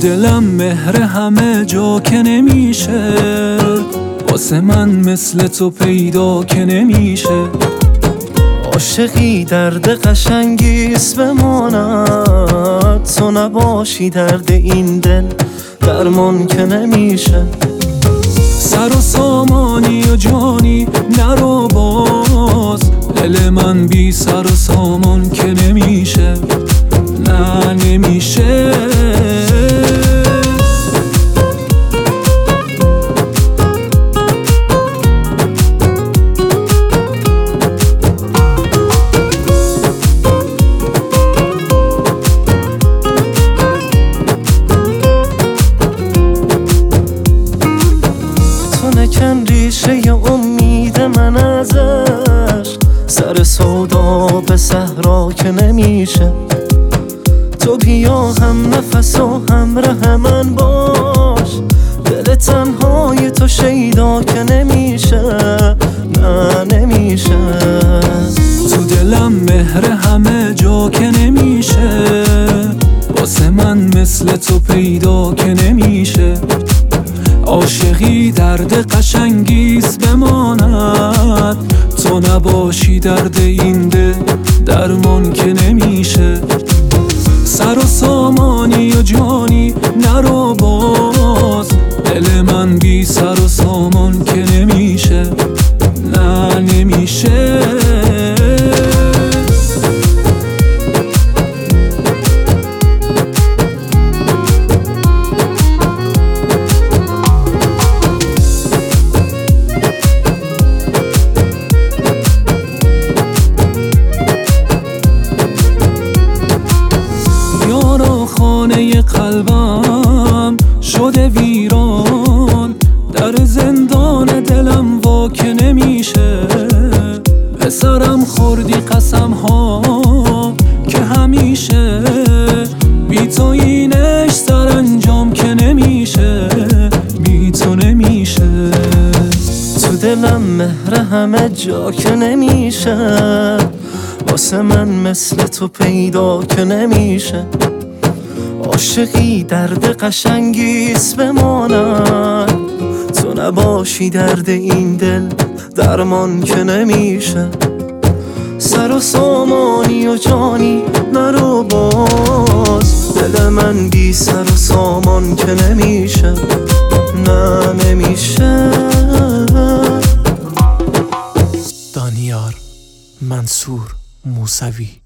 دلم مهر همه جا که نمیشه، واسه من مثل تو پیدا که نمیشه. عاشقی درد قشنگیست بماند، تو نباشی درد این دل درمان که نمیشه. سر و سامانی و جانی نرو باز، دل من بی سر و سامان که نمیشه، نه نمیشه. نکن ریشه امید من ازش، سر سودا به صحرا که نمیشه. تو بیا هم نفس و همراه من باش، دل تنهای تو شیدا که نمیشه، نه نمیشه. تو دلم مهر همه جا که نمیشه، واسه من مثل تو پیدا که نمیشه. عاشقی درد قشنگیست بماند، تو نباشی درد این دل درمان که نمیشه. سر و سامانی و جانی نرو باز، دل من بی سر و سامان که نمیشه، نه نمیشه. خانه قلبم شده ویران، در زندان دلم وا که نمیشه. به سرم خوردی قسم ها که همیشه، بی تو اینش سرانجام که نمیشه، بی تو نمیشه. تو دلم مهر همه جا که نمیشه، واسه من مثل تو پیدا که نمیشه. عاشقی درد قشنگیست بماند، تو نباشی درد این دل درمان که نمیشه. سر و سامانی و جانی نرو باز، دل من بی سر و سامان که نمیشه، نه نمیشه. دانیار منصور موسوی